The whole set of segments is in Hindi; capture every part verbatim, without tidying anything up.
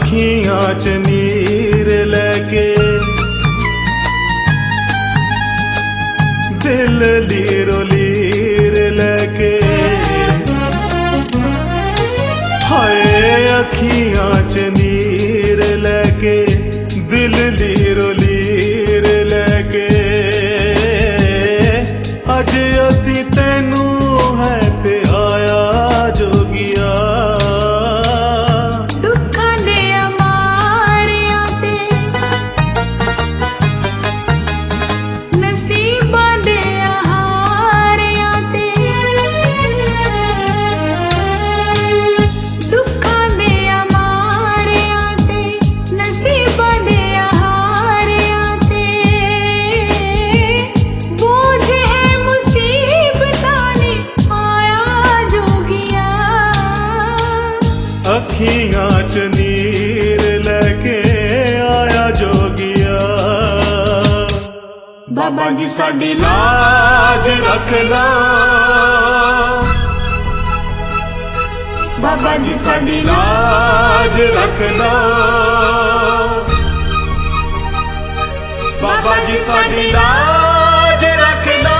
अखियां च नीर लैके दिल लीरो लीर लैके हाय अखियां च नीर लैके दिल लीरो लीर लैके अज असी तैनू है ते आया जोगिया दुखां दे मारियां ते नसीबां दे हारियां ते दुखां दे मारियां ते नसीबां दे हारियां ते बोझ है मुसीबतां ने आया जोगिया अखियां च नीर लैके आया जोगिया बाबा जी साडी लाज रखना बाबा जी साडी लाज रखना बाबा जी साडी लाज रखना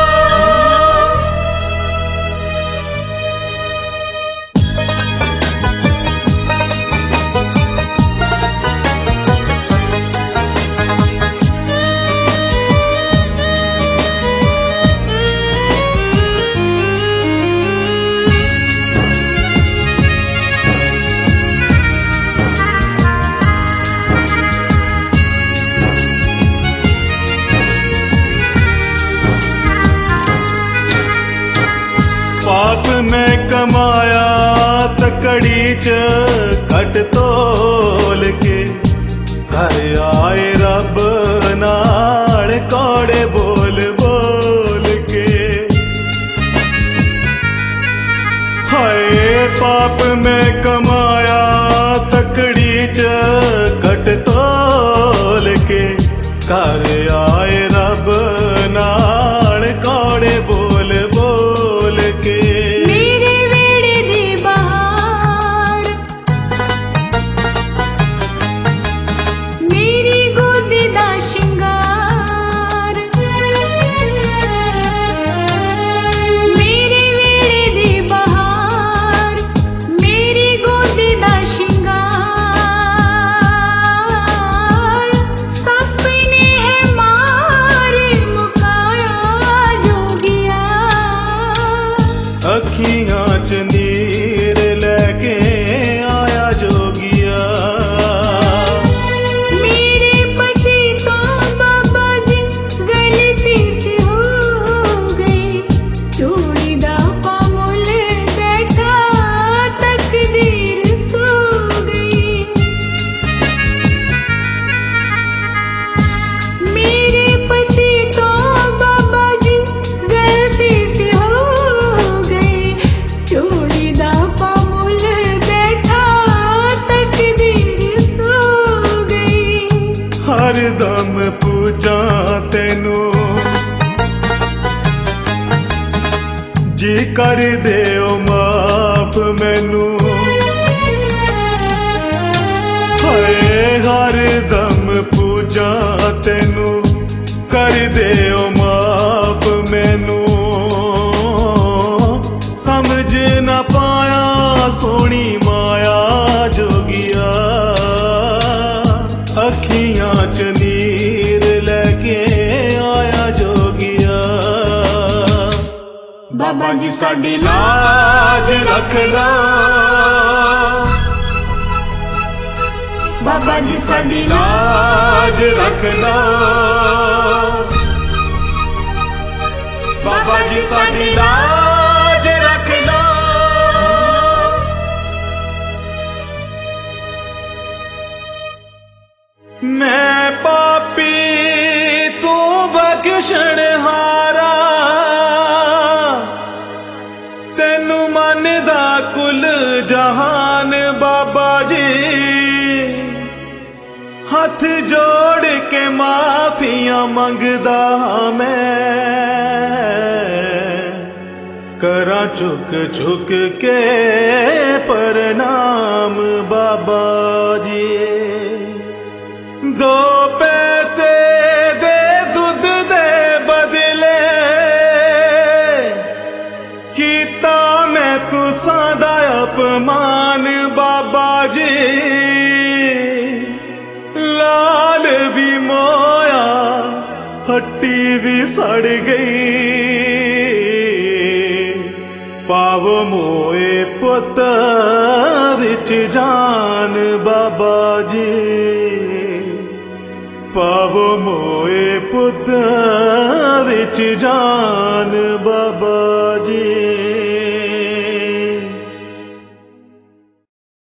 पाप में कमाया तकड़ी च कट तोल के घर आए रब नाल कौड़े बोल बोल के हाय पाप में कमाया तकड़ी च कट तोल के घर आए रब नाल कौड़े बोल बोल के मेरे वेड़े दी बहार मेरी गोदी दा शिंगार मेरे वेड़े दी बहार मेरी गोदी दा शिंगार सपने है मार मुकाया जोगिया अखियां च नीर लैके आया जोगिया मेरे पति तो बाबा जी गलती सी हो गई चूड़ी दा पामुल बैठा तकदीर सो गई मेरे पति तो बाबा जी गलती सी हो गई चूड़ी दा पामुल बैठा तकदीर सो गई हर दम पूजा तेनू जी कर दे ओ माफ मैनू हाय हर दम पूजा तेनू कर दे ओ माफ मैनू समझ न पाया सोनी माया जोगिया अखियां च नीर लैके आया जोगिया बाबा जी साडी लाज रखना बाबा जी साडी लाज रखना बाबा जी साडी लाज रखना मैं पापी तू बख्शण हारा तेनू मनदा कुल जहान बाबा जी हथ जोड़ के माफिया मंगदा मैं करा चुक चुक के प्रणाम बाबा जी। दो पैसे दे दूध दे बदले कीता मैं तुसां दा अपमान बाबा जी। लाल भी मोया हट्टी भी सड़ गई पाव मोए पुत विच जान बाबा जी। पाव मोए पुत विच जान बाबा जी।